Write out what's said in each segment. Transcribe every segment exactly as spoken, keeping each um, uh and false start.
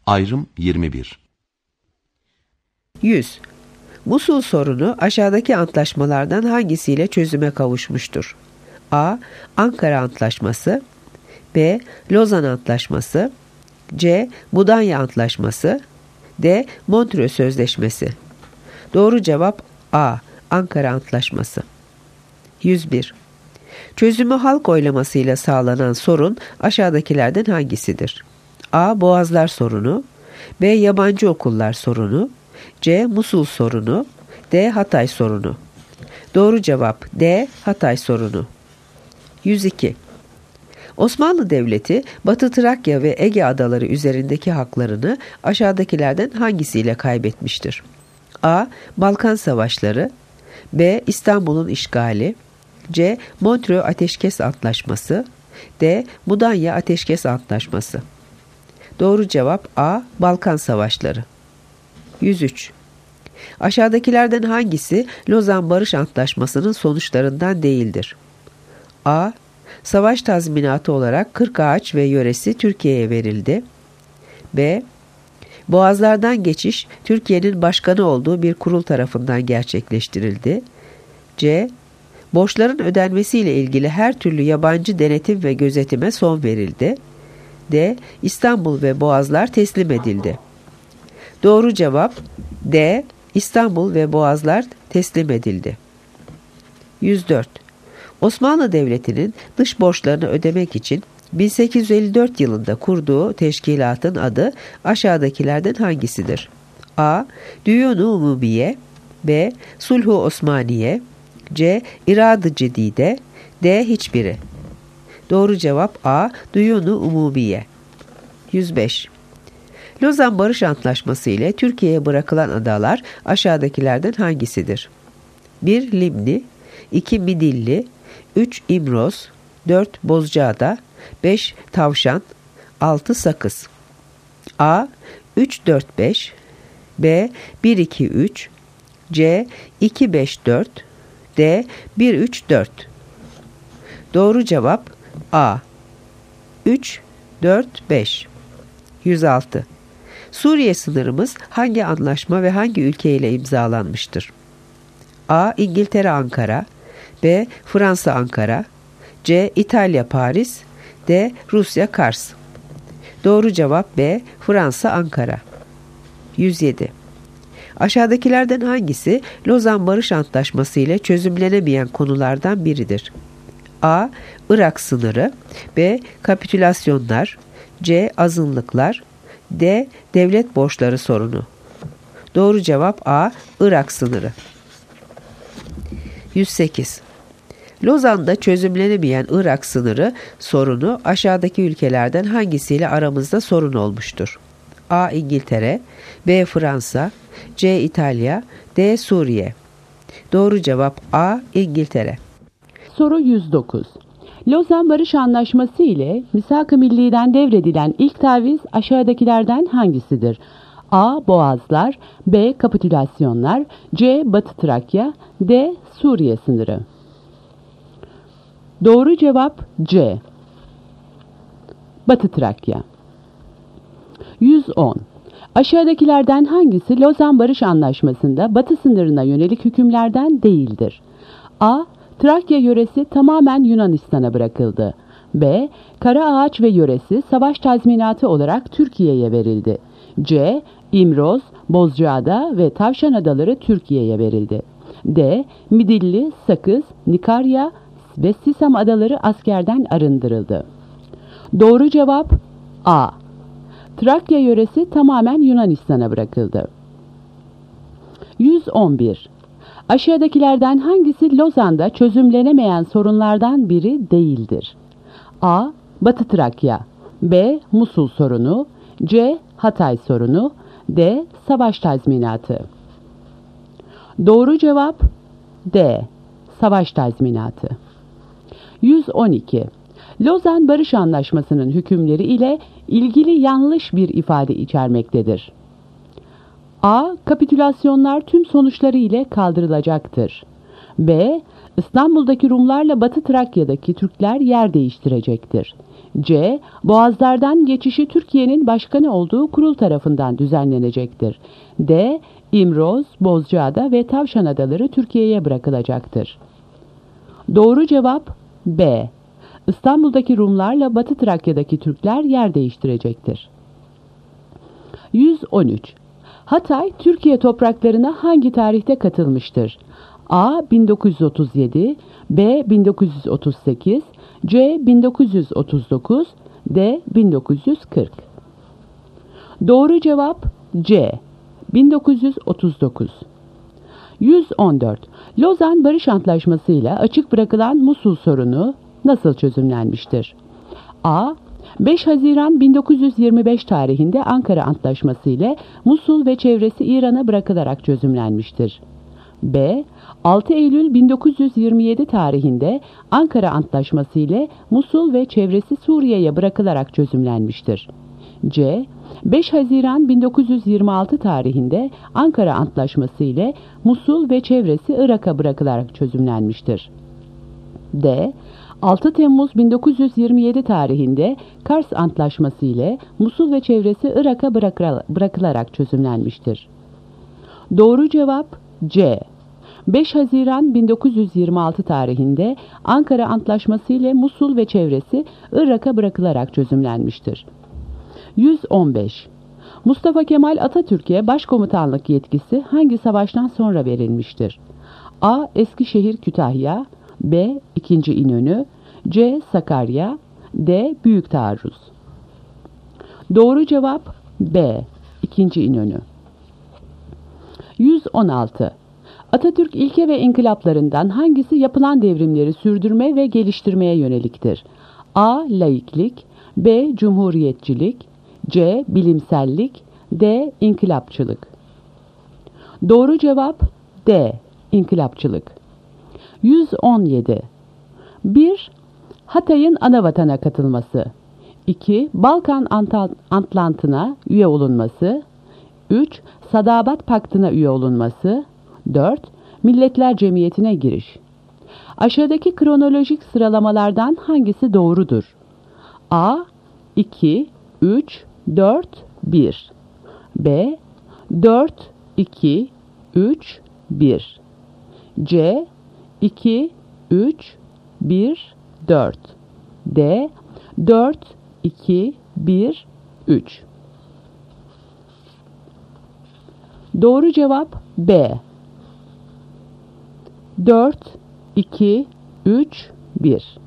Ayrım yirmi bir. yüz. Musul sorunu aşağıdaki antlaşmalardan hangisiyle çözüme kavuşmuştur? A. Ankara Antlaşması, B. Lozan Antlaşması, C. Mudanya Antlaşması, D. Montreux Sözleşmesi. Doğru cevap A. Ankara Antlaşması. yüz bir. Çözümü halk oylamasıyla sağlanan sorun aşağıdakilerden hangisidir? A. Boğazlar sorunu, B. Yabancı okullar sorunu, C. Musul sorunu, D. Hatay sorunu. Doğru cevap D. Hatay sorunu. yüz iki. Osmanlı Devleti, Batı Trakya ve Ege adaları üzerindeki haklarını aşağıdakilerden hangisiyle kaybetmiştir? A. Balkan Savaşları, B. İstanbul'un işgali, C. Montreux Ateşkes Antlaşması, D. Mudanya Ateşkes Antlaşması. Doğru cevap A. Balkan Savaşları. yüz üç. Aşağıdakilerden hangisi Lozan Barış Antlaşması'nın sonuçlarından değildir? A. Savaş tazminatı olarak Kırkağaç ve yöresi Türkiye'ye verildi. B. Boğazlardan geçiş Türkiye'nin başkanı olduğu bir kurul tarafından gerçekleştirildi. C. Borçların ödenmesiyle ilgili her türlü yabancı denetim ve gözetime son verildi. D. İstanbul ve Boğazlar teslim edildi. Doğru cevap D. İstanbul ve Boğazlar teslim edildi. yüz dört. Osmanlı Devleti'nin dış borçlarını ödemek için bin sekiz yüz elli dört yılında kurduğu teşkilatın adı aşağıdakilerden hangisidir? A. Düyun-u Umumiye, B. Sulh-u Osmaniye, C. İrad-ı Cedide, D. Hiçbiri. Doğru cevap A. Düyun-u Umumiye. yüz beş. Lozan Barış Antlaşması ile Türkiye'ye bırakılan adalar aşağıdakilerden hangisidir? bir. Limni, iki. Midilli, üç. İmroz, dört. Bozcaada, beş. Tavşan, altı. Sakız. A. üç dört beş, B. bir iki üç, C. iki beş dört, D. bir üç dört. Doğru cevap A. üç dört beş. yüz altı. Suriye sınırımız hangi anlaşma ve hangi ülke ile imzalanmıştır? A. İngiltere Ankara, B. Fransa Ankara, C. İtalya Paris, D. Rusya Kars. Doğru cevap B. Fransa Ankara. yüz yedi. Aşağıdakilerden hangisi Lozan Barış Antlaşması ile çözümlenemeyen konulardan biridir? A. Irak sınırı, B. Kapitülasyonlar, C. Azınlıklar, D. Devlet borçları sorunu. Doğru cevap A. Irak sınırı. yüz sekiz. Lozan'da çözümlenemeyen Irak sınırı sorunu aşağıdaki ülkelerden hangisiyle aramızda sorun olmuştur? A. İngiltere, B. Fransa, C. İtalya, D. Suriye. Doğru cevap A. İngiltere. Soru yüz dokuz. Lozan Barış Antlaşması ile Misak-ı Milli'den devredilen ilk taviz aşağıdakilerden hangisidir? A. Boğazlar, B. Kapitülasyonlar, C. Batı Trakya, D. Suriye sınırı. Doğru cevap C. Batı Trakya. yüz on. Aşağıdakilerden hangisi Lozan Barış Antlaşması'nda Batı sınırına yönelik hükümlerden değildir? A. Trakya yöresi tamamen Yunanistan'a bırakıldı. B. Karaağaç ve yöresi savaş tazminatı olarak Türkiye'ye verildi. C. İmroz, Bozcaada ve Tavşan Adaları Türkiye'ye verildi. D. Midilli, Sakız, Nikarya ve Sisam Adaları askerden arındırıldı. Doğru cevap A. Trakya yöresi tamamen Yunanistan'a bırakıldı. yüz on bir. Aşağıdakilerden hangisi Lozan'da çözümlenemeyen sorunlardan biri değildir? A. Batı Trakya, B. Musul sorunu, C. Hatay sorunu, D. Savaş tazminatı. Doğru cevap D. Savaş tazminatı. yüz on iki. Lozan Barış Antlaşması'nın hükümleri ile ilgili yanlış bir ifade içermektedir. A. Kapitülasyonlar tüm sonuçları ile kaldırılacaktır. B. İstanbul'daki Rumlarla Batı Trakya'daki Türkler yer değiştirecektir. C. Boğazlardan geçişi Türkiye'nin başkanı olduğu kurul tarafından düzenlenecektir. D. İmroz, Bozcaada ve Tavşan Adaları Türkiye'ye bırakılacaktır. Doğru cevap B. İstanbul'daki Rumlarla Batı Trakya'daki Türkler yer değiştirecektir. yüz on üç. Hatay, Türkiye topraklarına hangi tarihte katılmıştır? A. bin dokuz yüz otuz yedi, B. bin dokuz yüz otuz sekiz, C. bin dokuz yüz otuz dokuz, D. bin dokuz yüz kırk. Doğru cevap C. bin dokuz yüz otuz dokuz. yüz on dört. Lozan Barış Antlaşması ile açık bırakılan Musul sorunu nasıl çözümlenmiştir? A. beş Haziran bin dokuz yüz yirmi beş tarihinde Ankara Antlaşması ile Musul ve çevresi İran'a bırakılarak çözümlenmiştir. B. altı Eylül bin dokuz yüz yirmi yedi tarihinde Ankara Antlaşması ile Musul ve çevresi Suriye'ye bırakılarak çözümlenmiştir. C. beş Haziran bin dokuz yüz yirmi altı tarihinde Ankara Antlaşması ile Musul ve çevresi Irak'a bırakılarak çözümlenmiştir. D. altı Temmuz bin dokuz yüz yirmi yedi tarihinde Kars Antlaşması ile Musul ve çevresi Irak'a bırakılarak çözümlenmiştir. Doğru cevap C. beş Haziran bin dokuz yüz yirmi altı tarihinde Ankara Antlaşması ile Musul ve çevresi Irak'a bırakılarak çözümlenmiştir. yüz on beş. Mustafa Kemal Atatürk'e başkomutanlık yetkisi hangi savaştan sonra verilmiştir? A. Eskişehir Kütahya, B. ikinci İnönü, C. Sakarya, D. Büyük Taarruz. Doğru cevap B. ikinci İnönü. yüz on altı. Atatürk ilke ve inkılaplarından hangisi yapılan devrimleri sürdürme ve geliştirmeye yöneliktir? A. Laiklik, B. Cumhuriyetçilik, C. Bilimsellik, D. İnkılapçılık. Doğru cevap D. İnkılapçılık. yüz on yedi. bir. Hatay'ın anavatana katılması. iki. Balkan Antlantı'na üye olunması. üç. Sadabat Paktı'na üye olunması. dört. Milletler Cemiyeti'ne giriş. Aşağıdaki kronolojik sıralamalardan hangisi doğrudur? A. iki, üç, dört, bir. B. dört, iki, üç, bir. C. iki, üç, bir, dört. D. dört, iki, bir, üç. Doğru cevap B. dört, iki, üç, bir.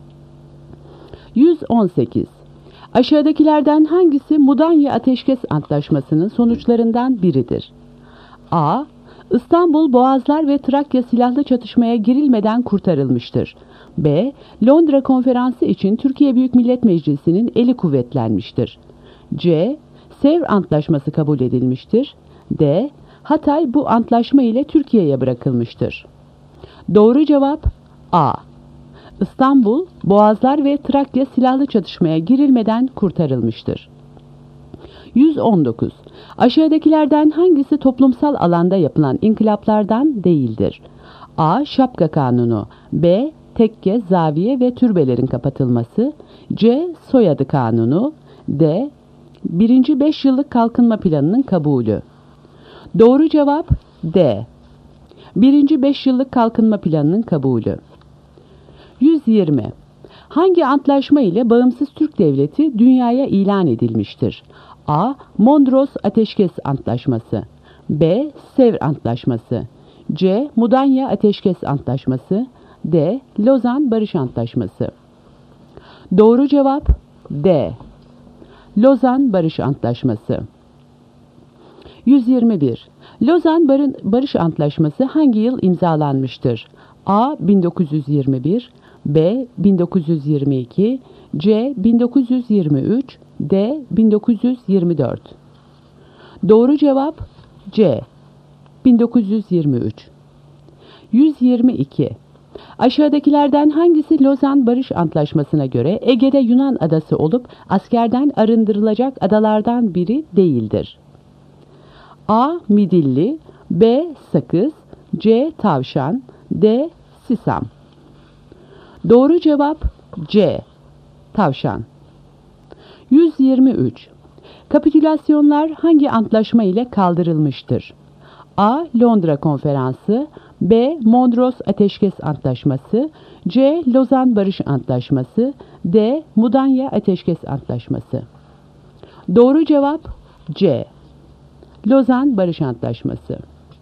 yüz on sekiz. Aşağıdakilerden hangisi Mudanya Ateşkes Antlaşması'nın sonuçlarından biridir? A. İstanbul, Boğazlar ve Trakya silahlı çatışmaya girilmeden kurtarılmıştır. B. Londra Konferansı için Türkiye Büyük Millet Meclisi'nin eli kuvvetlenmiştir. C. Sevr Antlaşması kabul edilmiştir. D. Hatay bu antlaşma ile Türkiye'ye bırakılmıştır. Doğru cevap A. İstanbul, Boğazlar ve Trakya silahlı çatışmaya girilmeden kurtarılmıştır. yüz on dokuz. Aşağıdakilerden hangisi toplumsal alanda yapılan inkılaplardan değildir? A. Şapka Kanunu, B. Tekke, zaviye ve türbelerin kapatılması, C. Soyadı Kanunu, D. Birinci Beş Yıllık Kalkınma Planı'nın kabulü. Doğru cevap D. Birinci Beş Yıllık Kalkınma Planı'nın kabulü. yüz yirmi. Hangi antlaşma ile bağımsız Türk Devleti dünyaya ilan edilmiştir? A. Mondros Ateşkes Antlaşması, B. Sevr Antlaşması, C. Mudanya Ateşkes Antlaşması, D. Lozan Barış Antlaşması. Doğru cevap D. Lozan Barış Antlaşması. yüz yirmi bir. Lozan Barış Antlaşması hangi yıl imzalanmıştır? A. bin dokuz yüz yirmi bir, B. bin dokuz yüz yirmi iki, C. bin dokuz yüz yirmi üç, D. bin dokuz yüz yirmi dört. Doğru cevap C. bin dokuz yüz yirmi üç. yüz yirmi iki. Aşağıdakilerden hangisi Lozan Barış Antlaşması'na göre Ege'de Yunan adası olup askerden arındırılacak adalardan biri değildir? A. Midilli, B. Sakız, C. Tavşan, D. Sisam. Doğru cevap C. Tavşan. yüz yirmi üç. Kapitülasyonlar hangi antlaşma ile kaldırılmıştır? A. Londra Konferansı, B. Mondros Ateşkes Antlaşması, C. Lozan Barış Antlaşması, D. Mudanya Ateşkes Antlaşması. Doğru cevap C. Lozan Barış Antlaşması.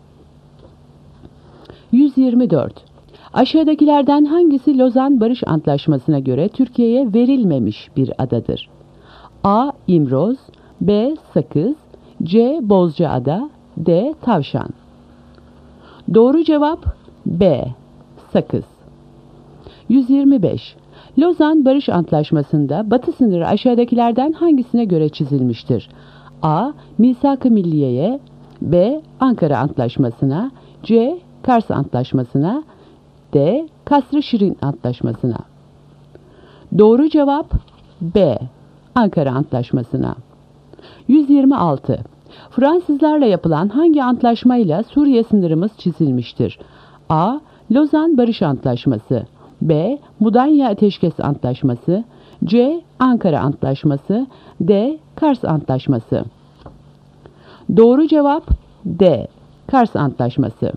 yüz yirmi dört. Aşağıdakilerden hangisi Lozan Barış Antlaşması'na göre Türkiye'ye verilmemiş bir adadır? A. İmroz, B. Sakız, C. Bozcaada, D. Tavşan. Doğru cevap B. Sakız. yüz yirmi beş. Lozan Barış Antlaşması'nda batı sınırı aşağıdakilerden hangisine göre çizilmiştir? A. Misak-ı Milliye'ye, B. Ankara Antlaşması'na, C. Kars Antlaşması'na, D. Kasr-ı Şirin Antlaşması'na. Doğru cevap B. Ankara Antlaşması'na. yüz yirmi altı. Fransızlarla yapılan hangi antlaşmayla Suriye sınırımız çizilmiştir? A. Lozan Barış Antlaşması, B. Mudanya Ateşkes Antlaşması, C. Ankara Antlaşması, D. Kars Antlaşması. Doğru cevap D. Kars Antlaşması.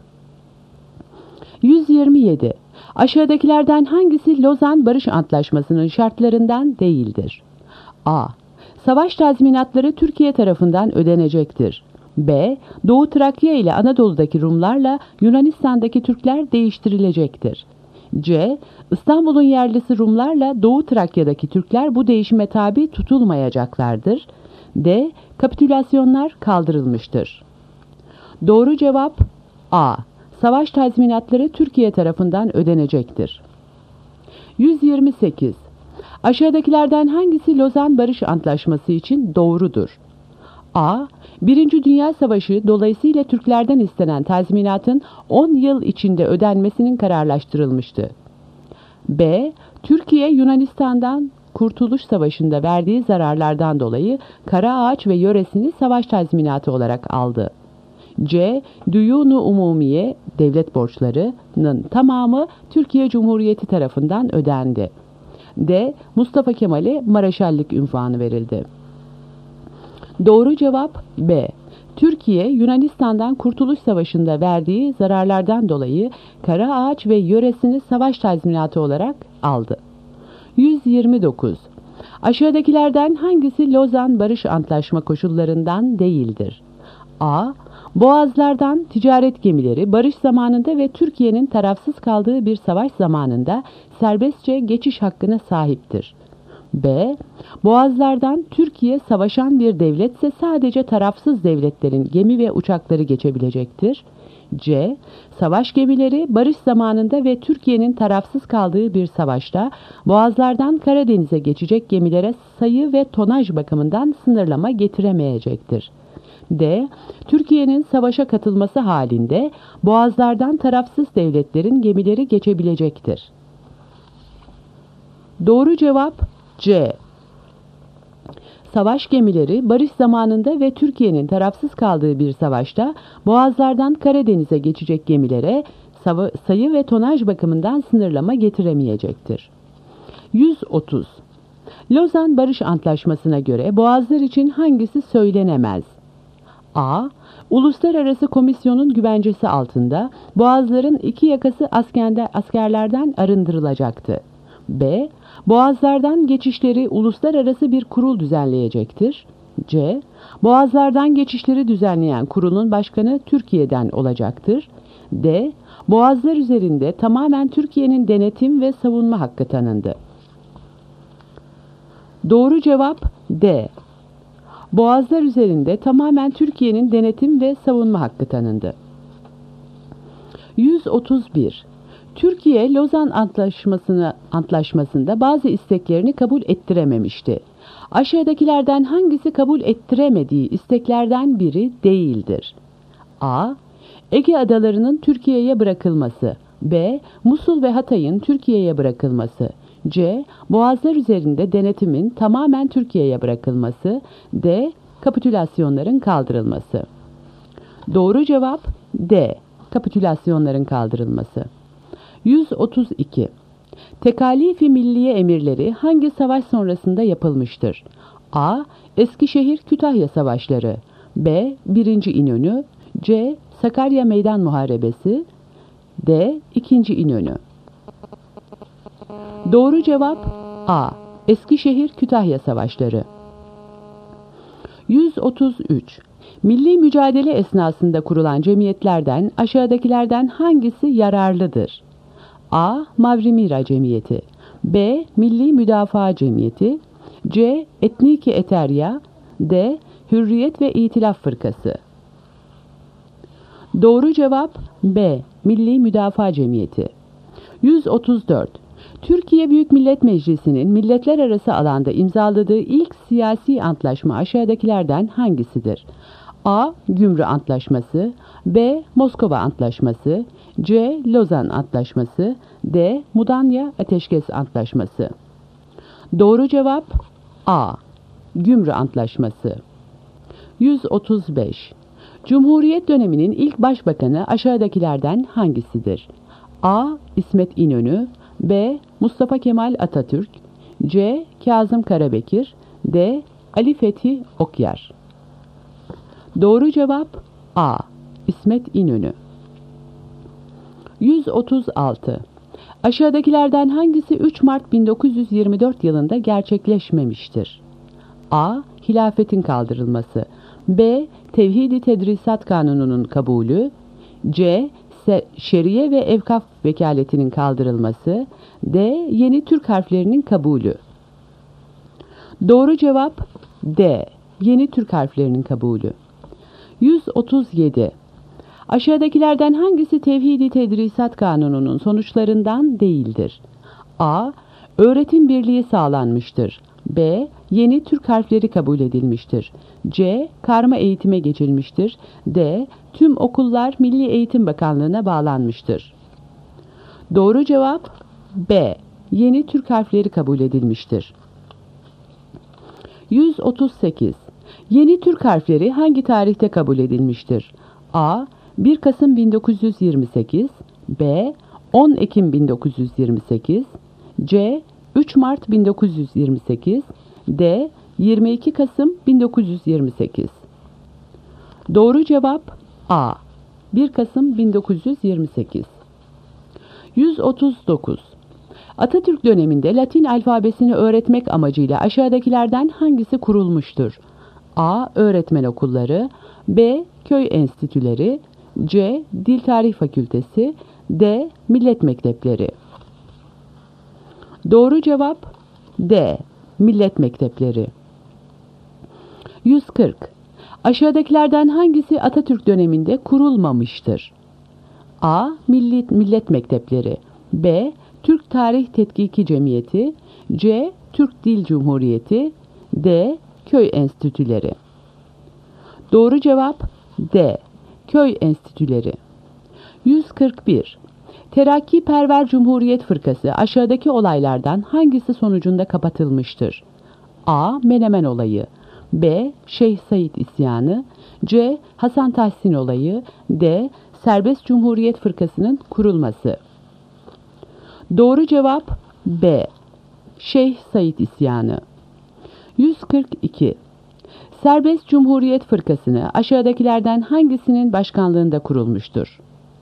yüz yirmi yedi. Aşağıdakilerden hangisi Lozan Barış Antlaşması'nın şartlarından değildir? A. Savaş tazminatları Türkiye tarafından ödenecektir. B. Doğu Trakya ile Anadolu'daki Rumlarla Yunanistan'daki Türkler değiştirilecektir. C. İstanbul'un yerlisi Rumlarla Doğu Trakya'daki Türkler bu değişime tabi tutulmayacaklardır. D. Kapitülasyonlar kaldırılmıştır. Doğru cevap A. Savaş tazminatları Türkiye tarafından ödenecektir. yüz yirmi sekiz. Aşağıdakilerden hangisi Lozan Barış Antlaşması için doğrudur? A. Birinci Dünya Savaşı dolayısıyla Türklerden istenen tazminatın on yıl içinde ödenmesinin kararlaştırılmıştı. B. Türkiye Yunanistan'dan Kurtuluş Savaşı'nda verdiği zararlardan dolayı Karaağaç ve yöresini savaş tazminatı olarak aldı. C. Düyunu Umumiye devlet borçlarının tamamı Türkiye Cumhuriyeti tarafından ödendi. D. Mustafa Kemal'e Maraşallık unvanı verildi. Doğru cevap B. Türkiye, Yunanistan'dan Kurtuluş Savaşı'nda verdiği zararlardan dolayı Karaağaç ve yöresini savaş tazminatı olarak aldı. yüz yirmi dokuz. Aşağıdakilerden hangisi Lozan Barış Antlaşma koşullarından değildir? A. Boğazlardan ticaret gemileri barış zamanında ve Türkiye'nin tarafsız kaldığı bir savaş zamanında serbestçe geçiş hakkına sahiptir. B. Boğazlardan Türkiye savaşan bir devletse sadece tarafsız devletlerin gemi ve uçakları geçebilecektir. C. Savaş gemileri barış zamanında ve Türkiye'nin tarafsız kaldığı bir savaşta Boğazlardan Karadeniz'e geçecek gemilere sayı ve tonaj bakımından sınırlama getiremeyecektir. D. Türkiye'nin savaşa katılması halinde Boğazlardan tarafsız devletlerin gemileri geçebilecektir. Doğru cevap C. Savaş gemileri barış zamanında ve Türkiye'nin tarafsız kaldığı bir savaşta Boğazlardan Karadeniz'e geçecek gemilere sayı ve tonaj bakımından sınırlama getiremeyecektir. yüz otuz. Lozan Barış Antlaşması'na göre boğazlar için hangisi söylenemez? A. Uluslararası Komisyon'un güvencesi altında boğazların iki yakası askerde, askerlerden arındırılacaktı. B. Boğazlardan geçişleri uluslararası bir kurul düzenleyecektir. C. Boğazlardan geçişleri düzenleyen kurulun başkanı Türkiye'den olacaktır. D. Boğazlar üzerinde tamamen Türkiye'nin denetim ve savunma hakkı tanındı. Doğru cevap D. Boğazlar üzerinde tamamen Türkiye'nin denetim ve savunma hakkı tanındı. yüz otuz bir. Türkiye, Lozan Antlaşması'nı, Antlaşması'nda bazı isteklerini kabul ettirememişti. Aşağıdakilerden hangisi kabul ettiremediği isteklerden biri değildir? A. Ege adalarının Türkiye'ye bırakılması. B. Musul ve Hatay'ın Türkiye'ye bırakılması. C. Boğazlar üzerinde denetimin tamamen Türkiye'ye bırakılması. D. Kapitülasyonların kaldırılması. Doğru cevap D. Kapitülasyonların kaldırılması. yüz otuz iki. Tekalifi milliye emirleri hangi savaş sonrasında yapılmıştır? A. Eskişehir-Kütahya Savaşları. B. birinci İnönü. C. Sakarya Meydan Muharebesi. D. ikinci İnönü. Doğru cevap A. Eskişehir-Kütahya Savaşları. yüz otuz üç. Milli mücadele esnasında kurulan cemiyetlerden aşağıdakilerden hangisi yararlıdır? A. Mavrimira Cemiyeti. B. Milli Müdafaa Cemiyeti. C. Etniki Eterya. D. Hürriyet ve İtilaf Fırkası. Doğru cevap B. Milli Müdafaa Cemiyeti. yüz otuz dört. Türkiye Büyük Millet Meclisi'nin milletler arası alanda imzaladığı ilk siyasi antlaşma aşağıdakilerden hangisidir? A. Gümrü Antlaşması. B. Moskova Antlaşması. C. Lozan Antlaşması. D. Mudanya Ateşkes Antlaşması. Doğru cevap A. Gümrü Antlaşması. yüz otuz beş. Cumhuriyet döneminin ilk başbakanı aşağıdakilerden hangisidir? A. İsmet İnönü. B. Mustafa Kemal Atatürk. C. Kazım Karabekir. D. Ali Fethi Okyar. Doğru cevap A. İsmet İnönü. yüz otuz altı. Aşağıdakilerden hangisi üç Mart bin dokuz yüz yirmi dört yılında gerçekleşmemiştir? A. Hilafetin kaldırılması. B. Tevhid-i Tedrisat Kanunu'nun kabulü. C. Şeriye ve Evkaf vekaletinin kaldırılması. D. Yeni Türk harflerinin kabulü. Doğru cevap D. Yeni Türk harflerinin kabulü. yüz otuz yedi. Aşağıdakilerden hangisi Tevhid-i Tedrisat Kanunu'nun sonuçlarından değildir? A. Öğretim birliği sağlanmıştır. B. Yeni Türk harfleri kabul edilmiştir. C. Karma eğitime geçilmiştir. D. Tüm okullar Milli Eğitim Bakanlığı'na bağlanmıştır. Doğru cevap B. Yeni Türk harfleri kabul edilmiştir. yüz otuz sekiz. Yeni Türk harfleri hangi tarihte kabul edilmiştir? A. bir Kasım bin dokuz yüz yirmi sekiz. B. on Ekim bin dokuz yüz yirmi sekiz. C. üç Mart bin dokuz yüz yirmi sekiz. D. yirmi iki Kasım bin dokuz yüz yirmi sekiz. Doğru cevap A. bir Kasım bin dokuz yüz yirmi sekiz. yüz otuz dokuz. Atatürk döneminde Latin alfabesini öğretmek amacıyla aşağıdakilerden hangisi kurulmuştur? A. Öğretmen okulları. B. Köy enstitüleri. C. Dil Tarih Fakültesi. D. Millet mektepleri. Doğru cevap D. Millet mektepleri. yüz kırk. Aşağıdakilerden hangisi Atatürk döneminde kurulmamıştır? A. Milli, Millet mektepleri. B. Türk Tarih Tetkiki Cemiyeti. C. Türk Dil Cumhuriyeti. D. Köy enstitüleri. Doğru cevap D. Köy enstitüleri. yüz kırk bir. Terakkiperver Cumhuriyet Fırkası aşağıdaki olaylardan hangisi sonucunda kapatılmıştır? A. Menemen olayı. B. Şeyh Said isyanı. C. Hasan Tahsin olayı. D. Serbest Cumhuriyet Fırkası'nın kurulması. Doğru cevap B. Şeyh Said isyanı. yüz kırk iki. Serbest Cumhuriyet Fırkası'nı aşağıdakilerden hangisinin başkanlığında kurulmuştur?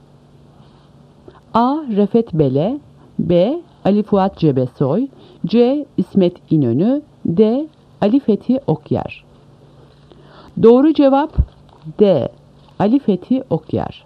A. Refet Bele. B. Ali Fuat Cebesoy. C. İsmet İnönü. D. Ali Fethi Okyar. Doğru cevap D. Ali Fethi Okyar.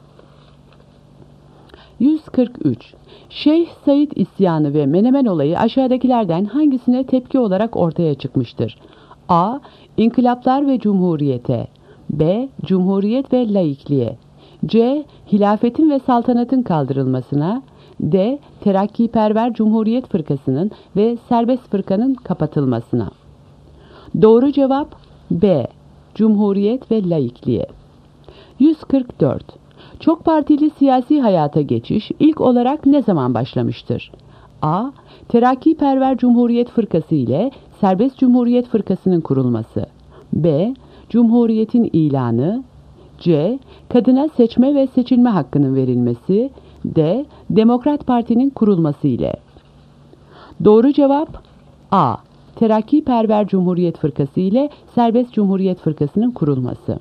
yüz kırk üç. Şeyh Said isyanı ve Menemen olayı aşağıdakilerden hangisine tepki olarak ortaya çıkmıştır? A. İnkılaplar ve Cumhuriyete. B. Cumhuriyet ve laikliğe. C. Hilafetin ve saltanatın kaldırılmasına. D. Terakkiperver Cumhuriyet Fırkası'nın ve Serbest Fırka'nın kapatılmasına. Doğru cevap B. Cumhuriyet ve laikliğe. yüz kırk dört. Çok partili siyasi hayata geçiş ilk olarak ne zaman başlamıştır? A. Terakkiperver Cumhuriyet Fırkası ile Serbest Cumhuriyet Fırkası'nın kurulması. B. Cumhuriyetin ilanı. C. Kadına seçme ve seçilme hakkının verilmesi. D. Demokrat Parti'nin kurulması ile. Doğru cevap A. Terakkiperver Cumhuriyet Fırkası ile Serbest Cumhuriyet Fırkası'nın kurulması.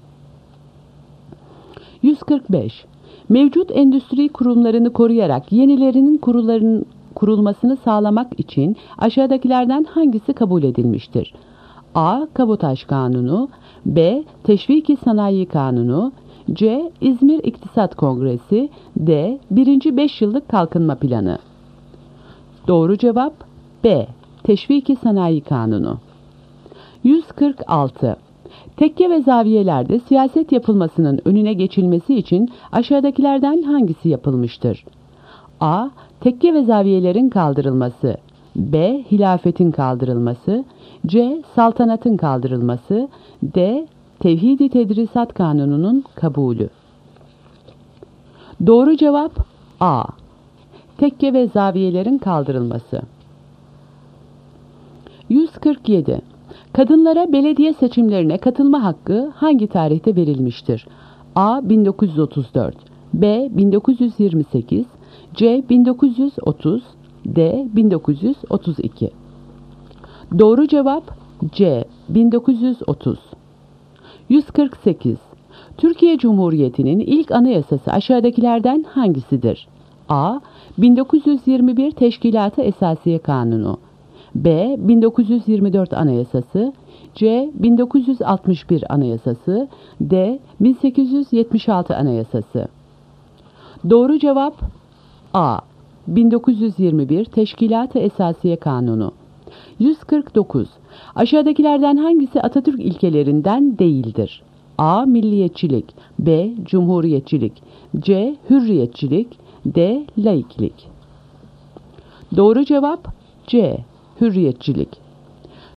yüz kırk beş. Mevcut endüstri kurumlarını koruyarak yenilerinin kurullarının kurulmasını sağlamak için aşağıdakilerden hangisi kabul edilmiştir? A. Kabotaj Kanunu, B. Teşviki Sanayi Kanunu, C. İzmir İktisat Kongresi, D. Birinci Beş Yıllık Kalkınma Planı. Doğru cevap B. Teşviki Sanayi Kanunu. yüz kırk altı. Tekke ve zaviyelerde siyaset yapılmasının önüne geçilmesi için aşağıdakilerden hangisi yapılmıştır? A. Tekke ve zaviyelerin kaldırılması, B. Hilafetin kaldırılması, C. Saltanatın kaldırılması, D. Tevhid-i Tedrisat Kanunu'nun kabulü. Doğru cevap A. Tekke ve zaviyelerin kaldırılması. yüz kırk yedi. Kadınlara belediye seçimlerine katılma hakkı hangi tarihte verilmiştir? A. bin dokuz yüz otuz dört, B. bin dokuz yüz yirmi sekiz, C. bin dokuz yüz otuz, D. bin dokuz yüz otuz iki. Doğru cevap C. bin dokuz yüz otuz. yüz kırk sekiz. Türkiye Cumhuriyeti'nin ilk anayasası aşağıdakilerden hangisidir? A. bin dokuz yüz yirmi bir Teşkilat-ı Esasiye Kanunu, B. bin dokuz yüz yirmi dört Anayasası, C. bin dokuz yüz altmış bir Anayasası, D. bin sekiz yüz yetmiş altı Anayasası. Doğru cevap A. bin dokuz yüz yirmi bir Teşkilat-ı Esasiye Kanunu. yüz kırk dokuz. Aşağıdakilerden hangisi Atatürk ilkelerinden değildir? A. Milliyetçilik, B. Cumhuriyetçilik, C. Hürriyetçilik, D. Laiklik. Doğru cevap C. Hürriyetçilik.